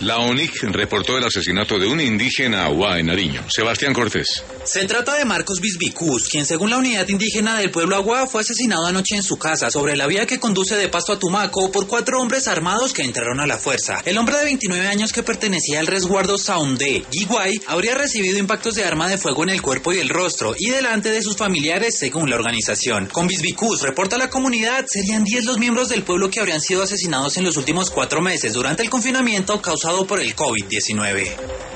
La ONIC reportó el asesinato de un indígena Aguá en Nariño. Sebastián Cortés. Se trata de Marcos Bisbicús, quien según la unidad indígena del pueblo Aguá fue asesinado anoche en su casa sobre la vía que conduce de Pasto a Tumaco por 4 hombres armados que entraron a la fuerza. El hombre de 29 años que pertenecía al resguardo Saundé, Yiguay, habría recibido impactos de arma de fuego en el cuerpo y el rostro y delante de sus familiares según la organización. Con Bisbicús, reporta la comunidad, serían 10 los miembros del pueblo que habrían sido asesinados en los últimos 4 meses durante el confinamiento causado por el COVID-19.